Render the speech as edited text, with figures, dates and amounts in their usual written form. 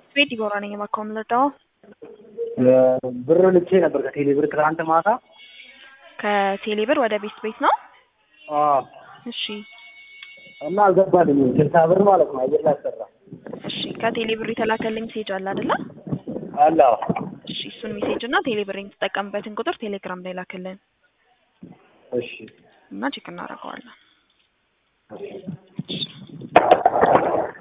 ቤት ይጎራነኝ ማኮም ለዳው ብር ልኬ ነበር ከቴሌ ብር ትናንት ማታ ከቴሌ ብር ወደ ቤት ነው። እሺ እና አልገባልኝም 60 ብር ማለት ነው አየር ላሰራ። እሺ ከቴሌ ብር የተላከልኝ ሜሴጅ አለ አይደለ? አላ እሺ እሱን ሜሴጅ እና ቴሌ ብር የምትጠቀምበትን ቁጥር ቴሌግራም ላይ ላክልን። እሺ እና ቼክ እናደርገዋለን።